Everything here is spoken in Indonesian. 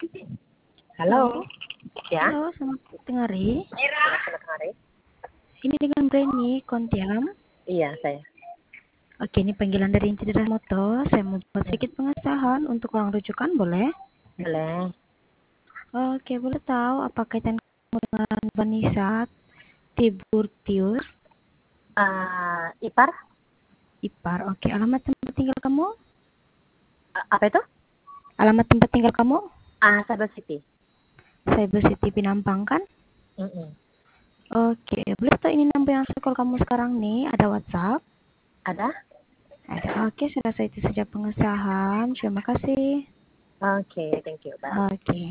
Halo, Halo, ya. halo, selamat tengah hari. Selamat hari. Ini dengan Brainy Kontiam. Iya, saya. Oke, ini panggilan dari Inti Daerah Moto. Saya mau buat Hmm, sedikit pengesahan untuk uang rujukan, boleh? boleh. Oke, boleh tahu apa kaitan kamu dengan Vanessa Tiburtius Ipar, Ipar? Oke, alamat tempat tinggal kamu? apa itu? Alamat tempat tinggal kamu? Cyber City. Cyber City Pinampang kan? Mm-mm. Oke, boleh tahu ini nomor yang sekolah kamu sekarang nih? Ada WhatsApp? Ada? Ada. Oke, saya rasa itu saja pengesahan. Terima kasih. Oke, thank you. Bye. Oke.